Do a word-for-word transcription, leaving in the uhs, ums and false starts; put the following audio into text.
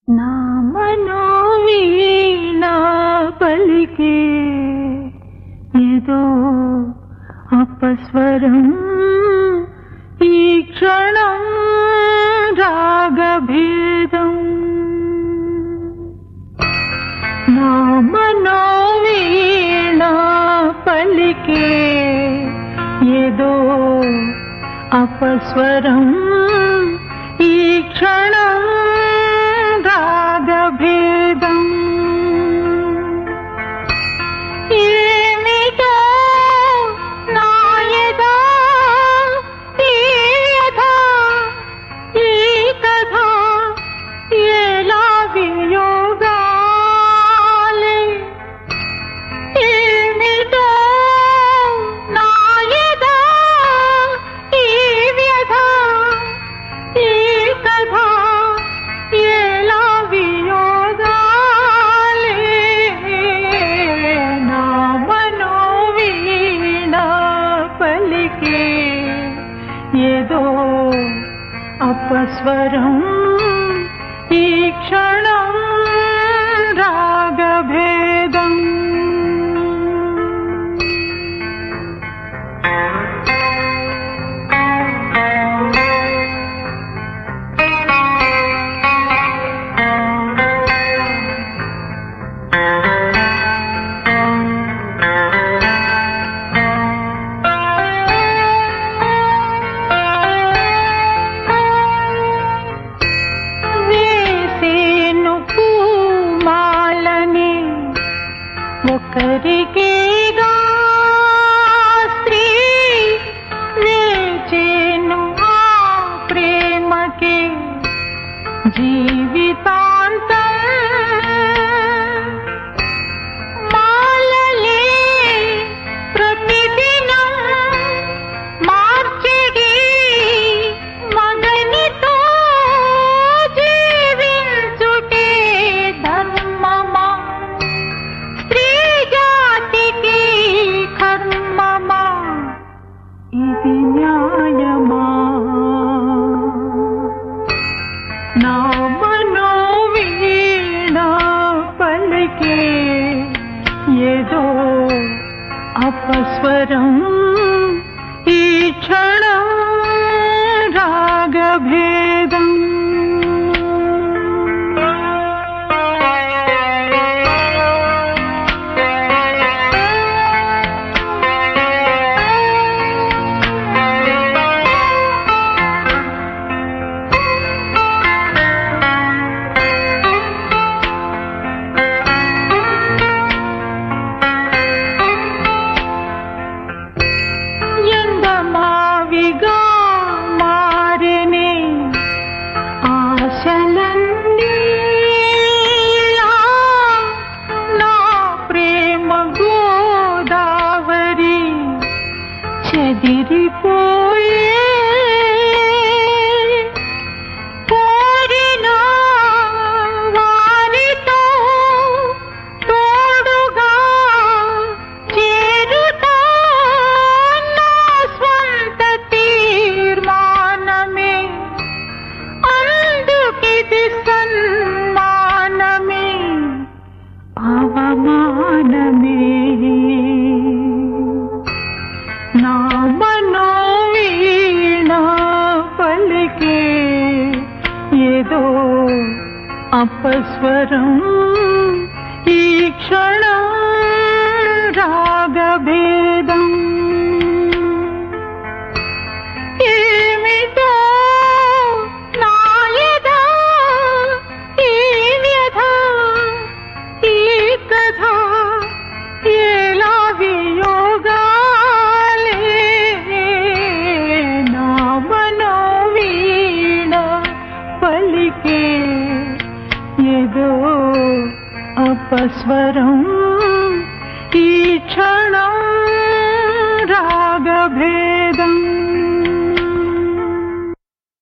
నా మనోవీణా పలికే ఏదో అపస్వరం ఈ క్షణం రాగభేదం. నా మనోవీణా పలికే ఏదో అపస్వరం ఈ క్షణం రాగభేదం. ఏమిటో నాయదా ఈ వ్యధ ఈ కథ ఎలా వియోగాలే. ఏమిటో నాయదా ఈ వ్యధ ఈ కథ ఎలా వియోగాలే. నా మనోవీణా పలికే ఏదో అపస్వరం ఈ క్షణం రాగభేదం. ఒకరికేగా స్త్రీ వేచేను ఆ ప్రేమకే జీవితాంతం. మాలలే ప్రతిదినం మార్చిడి మగనితో జీవించుటే ధర్మమా కర్మమా ఇది న్యాయమా. నా మనోవీణా పలికే ఏదో అపస్వరం ఈ క్షణం రాగభేదం. మావిగా మారినే ఆశలన్నీ నా ప్రేమ గోదావరి చెదిరిపోయే. కోరిన వారితో తోడుగా చేరుతా నా స్వంత తీర్మానమే. అందుకిది సన్మానమే అవమానమే. నా మనోవీణా పలికే ఏదో అపస్వరం ఈ క్షణం రాగభేదం. ఏమిటో నాయదా ఈ వ్యధ ఈ కథ ఎలా వియోగాలే. నా మనోవీణా పలికే ఏదో అపస్వరం ఈ క్షణం రాగభేదం.